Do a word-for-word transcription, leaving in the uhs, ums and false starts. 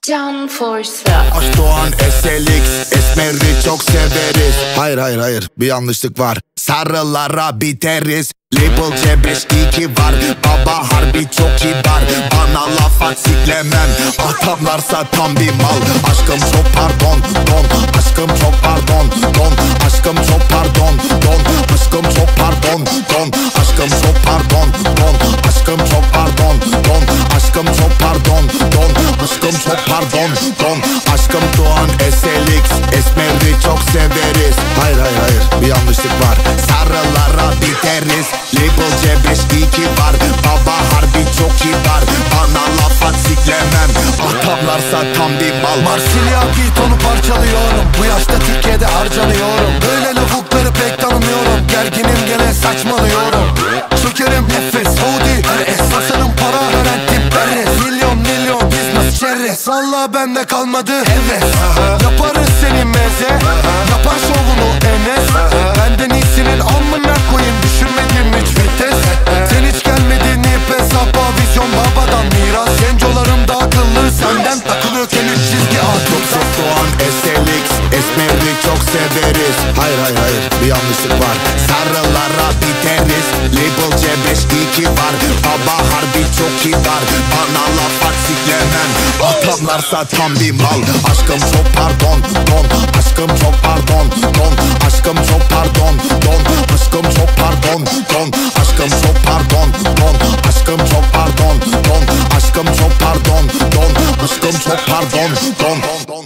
Can Forsa. Doğan S L X, esmeri çok severiz. Hayır hayır hayır, bir yanlışlık var. Sarılara biteriz. Label C beş iki var. Baba harbi çok kibar. Bana laf at siklemem. Atamlarsa tam bir mal. Aşkım çok pardon don. Aşkım çok pardon don. Aşkım çok pardon don. Aşkım çok pardon don. Aşkım çok pardon don. Aşkım çok pardon don. Aşkım çok pardon don. Aşkım çok pardon don. Aşkım Doğan S L X, esmeri çok severiz. Hayır hayır hayır, bir yanlışlık var. Sarılara biteriz. Label C beş iki var. Baba harbi çok kibar. Bana laf at siklemem. Atamlarsa tam bir mal. Marsilya beat, onu parçalıyorum. Bu yaşta Türkiye'de harcanıyorum. Böyle lavukları pek tanımıyorum. Gerginim gene saçmalıyorum. Çökerim nefes Saudi esasının para rentim Perez. Milyon milyon business çerez. Valla bende kalmadı heves. Yaparız senin meze. Yapar şovunu Enes. Benden iyisinin amına koyayım. Düşürmedim hiç vites. Sen hiç gelmedin ip hesaba. Vizyon babadan miras. Gencolarım da akıllı. Senden takılıyor kemik çizgi at. Çok Doğan S L X, esmeri çok severiz. Hayır hayır hayır, bir yanlışlık var. Sarılara biteriz. Label C beş iki var. Baba harbi çok kibar. Bana laf at siklemem. Atamlarsa tam bir mal. Aşkım çok pardon don. Aşkım çok pardon don. Aşkım çok pardon don. Aşkım çok pardon don. Aşkım çok pardon don. Aşkım çok pardon don. Aşkım çok pardon don. Aşkım çok pardon don.